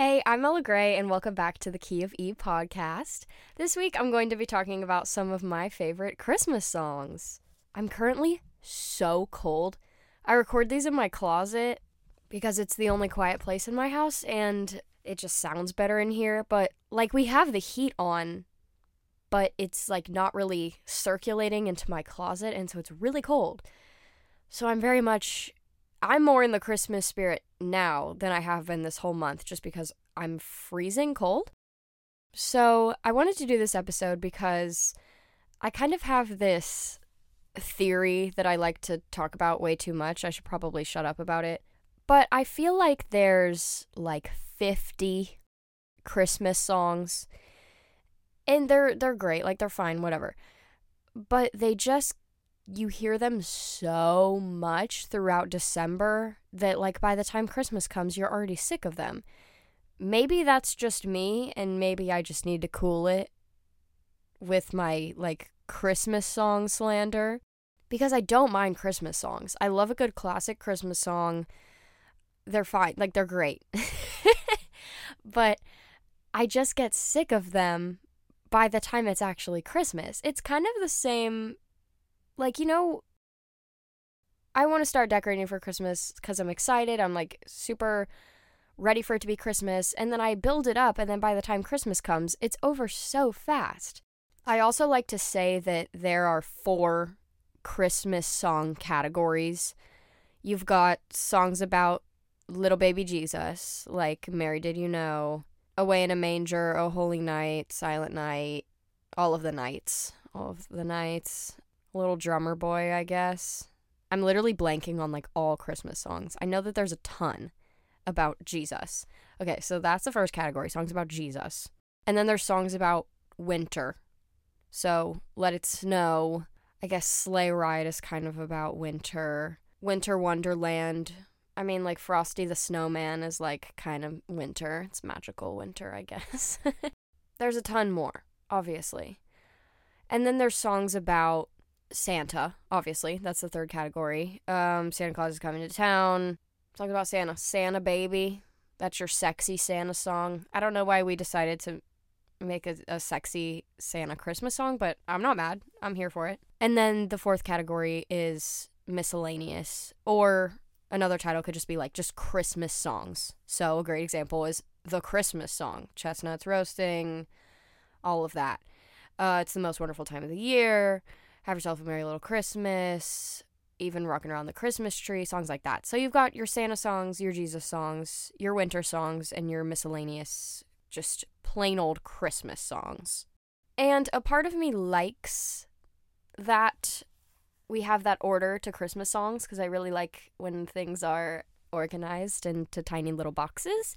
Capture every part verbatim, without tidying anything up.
Hey, I'm Ella Gray, and welcome back to the Key of E podcast. This week, I'm going to be talking about some of my favorite Christmas songs. I'm currently so cold. I record these in my closet because it's the only quiet place in my house, and it just sounds better in here. But, like, we have the heat on, but it's, like, not really circulating into my closet, and so it's really cold. So I'm very much... I'm more in the Christmas spirit now than I have been this whole month just because I'm freezing cold. So I wanted to do this episode because I kind of have this theory that I like to talk about way too much. I should probably shut up about it. But I feel like there's like fifty Christmas songs, and they're they're great, like they're fine, whatever. But they just you hear them so much throughout December that, like, by the time Christmas comes, you're already sick of them. Maybe that's just me, and maybe I just need to cool it with my, like, Christmas song slander. Because I don't mind Christmas songs. I love a good classic Christmas song. They're fine. Like, they're great. But I just get sick of them by the time it's actually Christmas. It's kind of the same... Like, you know, I want to start decorating for Christmas because I'm excited. I'm, like, super ready for it to be Christmas. And then I build it up, and then by the time Christmas comes, it's over so fast. I also like to say that there are four Christmas song categories. You've got songs about little baby Jesus, like Mary Did You Know, Away in a Manger, Oh Holy Night, Silent Night, All of the Nights, All of the Nights... Little Drummer Boy, I guess. I'm literally blanking on, like, all Christmas songs. I know that there's a ton about Jesus. Okay, so that's the first category, songs about Jesus. And then there's songs about winter. So, Let It Snow. I guess Sleigh Ride is kind of about winter. Winter Wonderland. I mean, like, Frosty the Snowman is, like, kind of winter. It's magical winter, I guess. There's a ton more, obviously. And then there's songs about Santa, obviously. That's the third category. Um, Santa Claus is coming to town. Songs about Santa. Santa Baby. That's your sexy Santa song. I don't know why we decided to make a, a sexy Santa Christmas song, but I'm not mad. I'm here for it. And then the fourth category is miscellaneous, or another title could just be like just Christmas songs. So a great example is The Christmas Song. Chestnuts roasting, all of that. Uh, it's the most wonderful time of the year. Have Yourself a Merry Little Christmas, even Rockin' Around the Christmas Tree, songs like that. So you've got your Santa songs, your Jesus songs, your winter songs, and your miscellaneous, just plain old Christmas songs. And a part of me likes that we have that order to Christmas songs, because I really like when things are organized into tiny little boxes.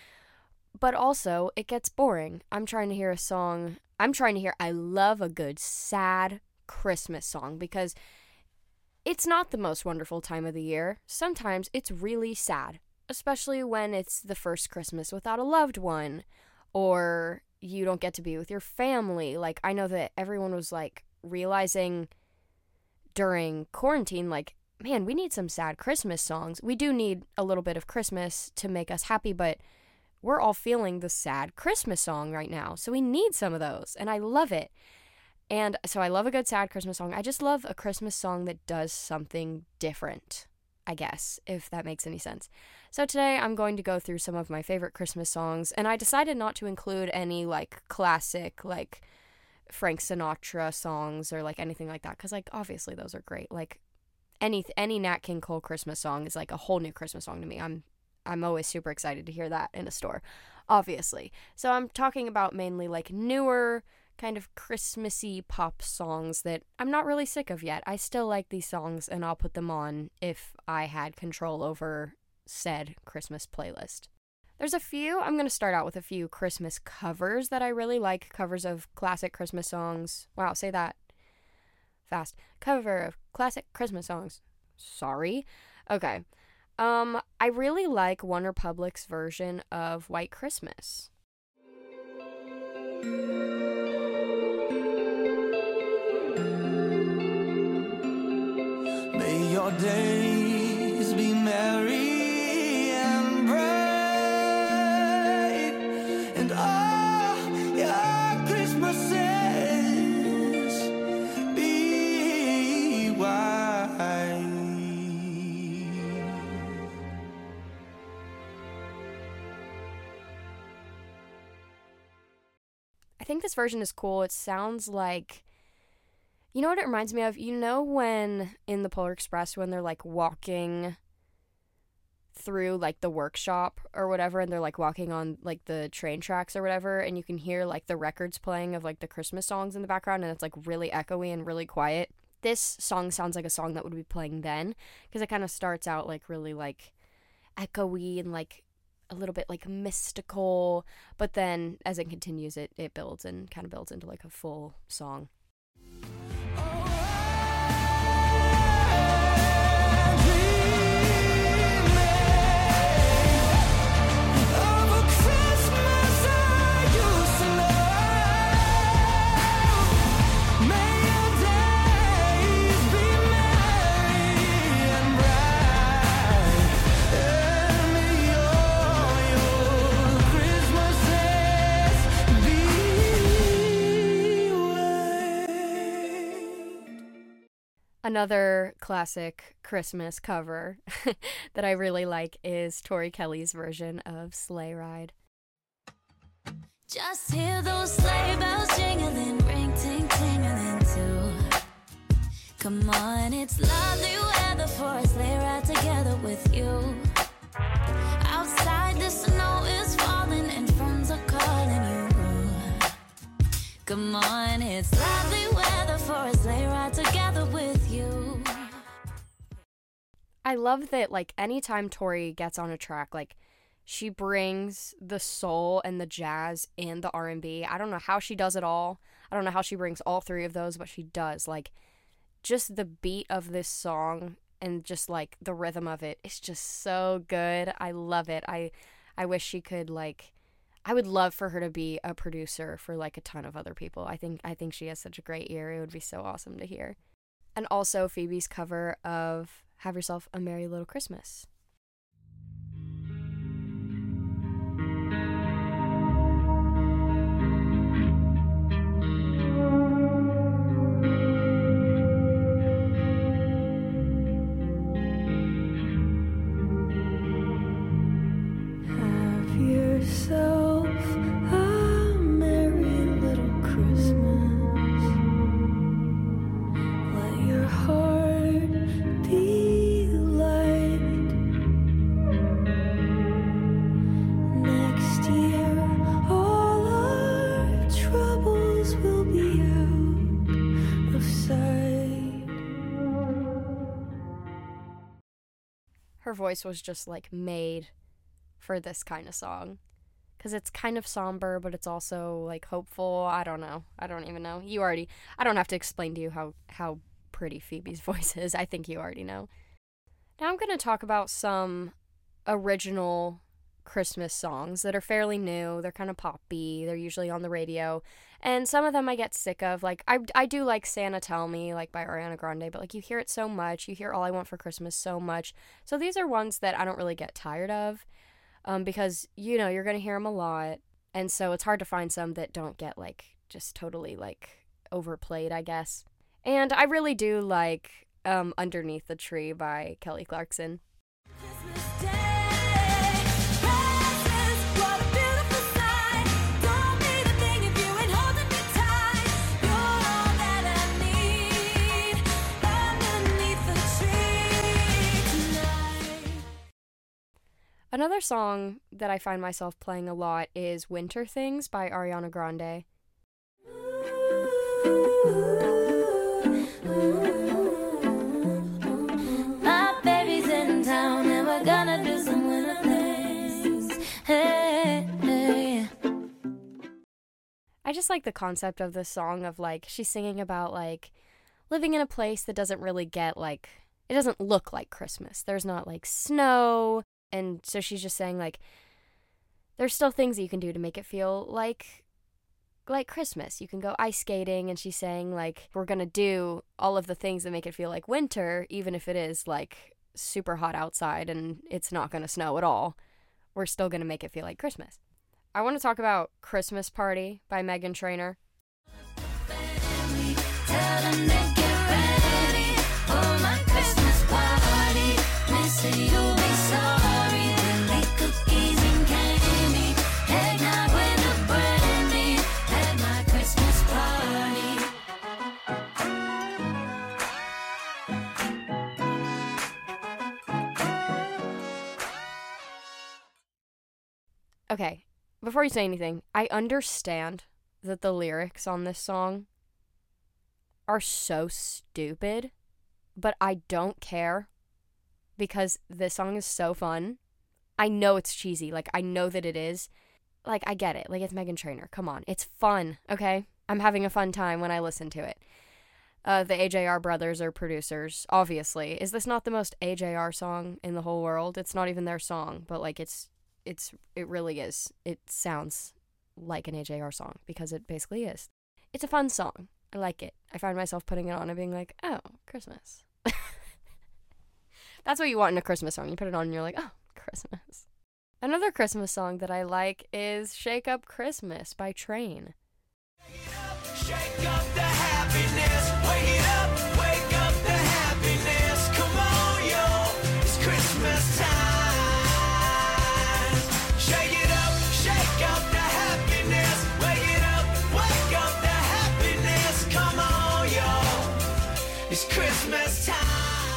But also, it gets boring. I'm trying to hear a song. I'm trying to hear, I love a good sad Christmas song, because it's not the most wonderful time of the year. Sometimes it's really sad, especially when it's the first Christmas without a loved one, or you don't get to be with your family. Like, I know that everyone was, like, realizing during quarantine, like, man, we need some sad Christmas songs. We do need a little bit of Christmas to make us happy, but we're all feeling the sad Christmas song right now, so we need some of those, and I love it. And so I love a good sad Christmas song. I just love a Christmas song that does something different, I guess, if that makes any sense. So today I'm going to go through some of my favorite Christmas songs, and I decided not to include any, like, classic, like, Frank Sinatra songs or, like, anything like that, because, like, obviously those are great. Like, any any Nat King Cole Christmas song is, like, a whole new Christmas song to me. I'm I'm always super excited to hear that in a store, obviously. So I'm talking about mainly, like, newer kind of Christmassy pop songs that I'm not really sick of yet. I still like these songs, and I'll put them on if I had control over said Christmas playlist. There's a few. I'm going to start out with a few Christmas covers that I really like, covers of classic Christmas songs. Wow, say that fast. Cover of classic Christmas songs. Sorry. Okay. Um, I really like OneRepublic's version of White Christmas. May your days be merry and bright. and all your Christmases be white. I think this version is cool. It sounds like, you know what it reminds me of? You know when in the Polar Express when they're like walking through like the workshop or whatever, and they're like walking on like the train tracks or whatever, and you can hear like the records playing of like the Christmas songs in the background, and it's like really echoey and really quiet. This song sounds like a song that would be playing then, because it kind of starts out like really like echoey and like a little bit like mystical, but then as it continues it it builds and kind of builds into like a full song. Another classic Christmas cover that I really like is Tori Kelly's version of Sleigh Ride. Just hear those sleigh bells jingling, ring ting tingling too. Come on, it's lovely weather for a sleigh ride together with you. Outside the snow is falling and friends are calling you. Come on, it's lovely weather for a sleigh ride together with you. I love that, like, anytime Tori gets on a track, like, she brings the soul and the jazz and the R and B. I don't know how she does it all. I don't know how she brings all three of those, but she does. Like, just the beat of this song and just, like, the rhythm of it is just so good. I love it. I, I wish she could, like... I would love for her to be a producer for like a ton of other people. I think I think she has such a great ear. It would be so awesome to hear. And also Phoebe's cover of Have Yourself a Merry Little Christmas. Have yourself a merry little Christmas. Let your heart be light. Next year, all our troubles will be out of sight. Her voice was just like made for this kind of song, because it's kind of somber, but it's also like hopeful. I don't know. I don't even know. You already, I don't have to explain to you how, how pretty Phoebe's voice is. I think you already know. Now I'm going to talk about some original Christmas songs that are fairly new. They're kind of poppy. They're usually on the radio. And some of them I get sick of. Like, I, I do like Santa Tell Me, like by Ariana Grande, but like you hear it so much. You hear All I Want for Christmas so much. So these are ones that I don't really get tired of. Um, because, you know, you're going to hear them a lot, and so it's hard to find some that don't get, like, just totally, like, overplayed, I guess. And I really do like um, Underneath the Tree by Kelly Clarkson. Christmas Day, presents, what a beautiful sight. Don't be the thing if you ain't holding me tight. You're all that I need, underneath the tree tonight. Another song that I find myself playing a lot is Winter Things by Ariana Grande. My baby's in town and we're gonna do some winter things. Hey, hey. I just like the concept of this song of, like, she's singing about, like, living in a place that doesn't really get, like, it doesn't look like Christmas. There's not, like, snow. And so she's just saying, like, there's still things that you can do to make it feel like like Christmas. You can go ice skating, and she's saying, like, we're going to do all of the things that make it feel like winter, even if it is, like, super hot outside and it's not going to snow at all. We're still going to make it feel like Christmas. I want to talk about Christmas Party by Meghan Trainor. Tell them to get ready for my Christmas party. Listen, you'll be sorry. They make cookies and candy, eggnog with a brandy at my Christmas party. Okay, before you say anything, I understand that the lyrics on this song are so stupid, but I don't care because this song is so fun. I know it's cheesy. Like, I know that it is. Like, I get it. Like, it's Meghan Trainor. Come on. It's fun, okay? I'm having a fun time when I listen to it. Uh, the A J R brothers are producers, obviously. Is this not the most A J R song in the whole world? It's not even their song, but, like, it's, it's, it really is. It sounds like an A J R song because it basically is. It's a fun song. I like it. I find myself putting it on and being like, oh, Christmas. That's what you want in a Christmas song. You put it on and you're like, oh, Christmas. Another Christmas song that I like is Shake Up Christmas by Train. Shake up the happiness, wake it up, wake up the happiness. Come on, yo, it's Christmas time. Shake it up, shake up the happiness, wake it up, wake up the happiness. Come on, yo, it's Christmas time.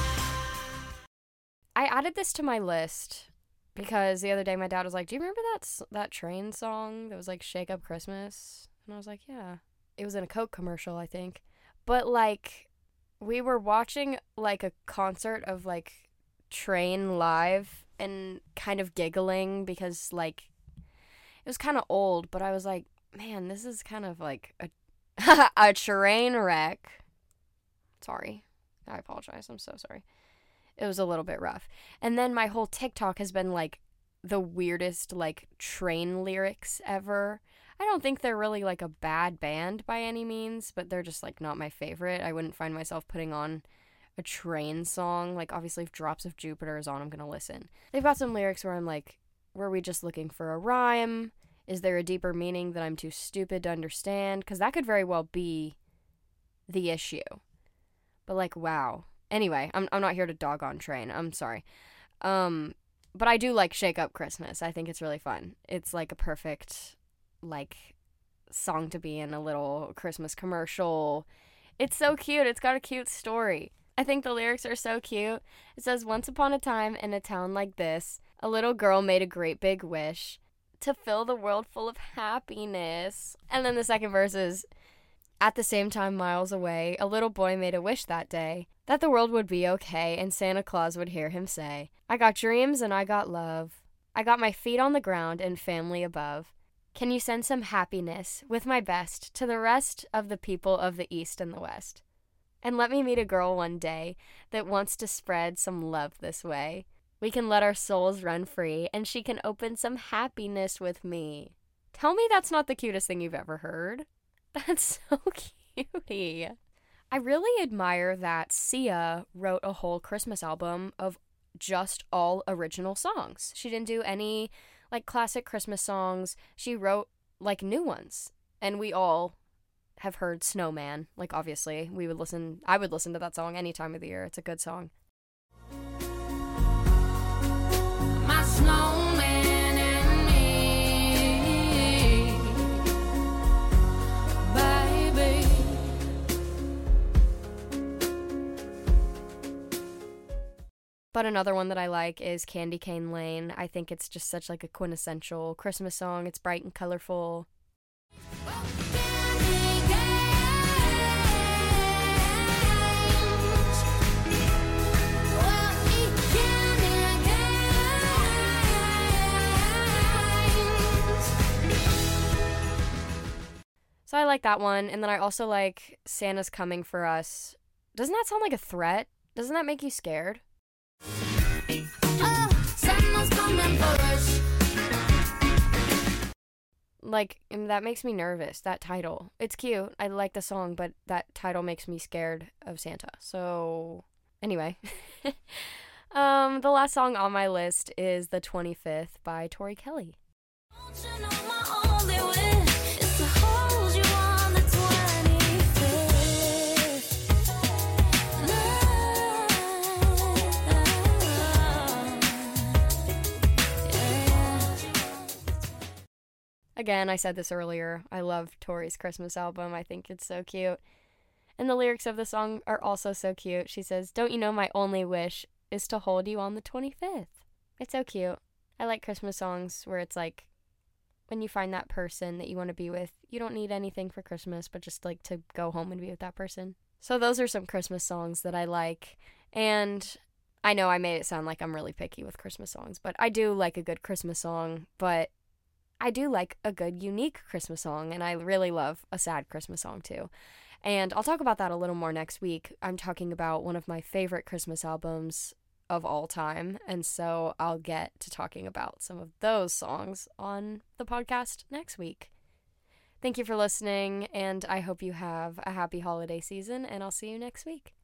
I added this to my list because the other day my dad was like, do you remember that, s- that Train song that was like Shake Up Christmas? And I was like, yeah. It was in a Coke commercial, I think. But, like, we were watching, like, a concert of, like, Train live and kind of giggling because, like, it was kind of old, but I was like, man, this is kind of like a, a train wreck. Sorry. I apologize. I'm so sorry. It was a little bit rough. And then my whole TikTok has been, like, the weirdest, like, Train lyrics ever. I don't think they're really, like, a bad band by any means, but they're just, like, not my favorite. I wouldn't find myself putting on a Train song. Like, obviously, if Drops of Jupiter is on, I'm gonna listen. They've got some lyrics where I'm like, were we just looking for a rhyme? Is there a deeper meaning that I'm too stupid to understand? Because that could very well be the issue. But, like, wow. Anyway, I'm I'm not here to dog on Train. I'm sorry. Um, but I do like Shake Up Christmas. I think it's really fun. It's, like, a perfect, like, song to be in a little Christmas commercial. It's so cute. It's got a cute story. I think the lyrics are so cute. It says, once upon a time in a town like this, a little girl made a great big wish to fill the world full of happiness. And then the second verse is, at the same time miles away, a little boy made a wish that day that the world would be okay and Santa Claus would hear him say, I got dreams and I got love. I got my feet on the ground and family above. Can you send some happiness with my best to the rest of the people of the East and the West? And let me meet a girl one day that wants to spread some love this way. We can let our souls run free and she can open some happiness with me. Tell me that's not the cutest thing you've ever heard. That's so cutie. I really admire that Sia wrote a whole Christmas album of just all original songs. She didn't do any, like, classic Christmas songs. She wrote, like, new ones. And we all have heard Snowman. Like, obviously, we would listen, I would listen to that song any time of the year. It's a good song. My snowman and me, baby. But another one that I like is Candy Cane Lane. I think it's just such, like, a quintessential Christmas song. It's bright and colorful. So I like that one. And then I also like Santa's Coming for Us. Doesn't that sound like a threat? Doesn't that make you scared? Oh, Santa's coming for us. Like, and that makes me nervous, that title. It's cute. I like the song, but that title makes me scared of Santa. So, anyway. um, the last song on my list is The twenty-fifth by Tori Kelly. Don't you know my Again, I said this earlier, I love Tori's Christmas album. I think it's so cute. And the lyrics of the song are also so cute. She says, "Don't you know my only wish is to hold you on the twenty-fifth." It's so cute. I like Christmas songs where it's like, when you find that person that you want to be with, you don't need anything for Christmas, but just like to go home and be with that person. So those are some Christmas songs that I like. And I know I made it sound like I'm really picky with Christmas songs, but I do like a good Christmas song, but I do like a good, unique Christmas song, and I really love a sad Christmas song too. And I'll talk about that a little more next week. I'm talking about one of my favorite Christmas albums of all time, and so I'll get to talking about some of those songs on the podcast next week. Thank you for listening, and I hope you have a happy holiday season, and I'll see you next week.